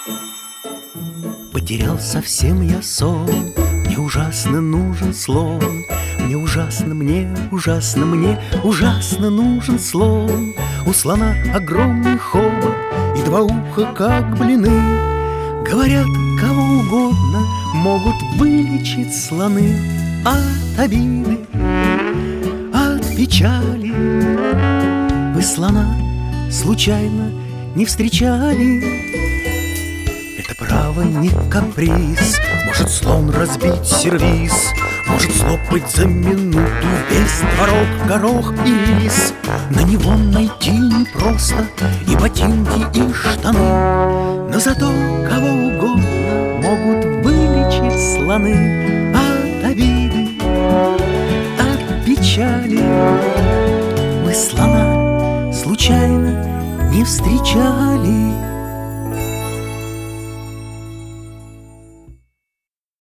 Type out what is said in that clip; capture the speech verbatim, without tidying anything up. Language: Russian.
Потерял совсем я сон, мне ужасно нужен слон. Мне ужасно, мне ужасно, мне ужасно нужен слон. У слона огромный хобот и два уха, как блины. Говорят, кого угодно могут вылечить слоны от обиды, от печали. Вы слона случайно не встречали? Это право не каприз. Может слон разбить сервиз, может слопать за минуту весь творог, горох и рис. На него найти непросто и ботинки, и штаны. Но зато кого угодно могут вылечить слоны от обиды, от печали. Мы слона случайно не встречали.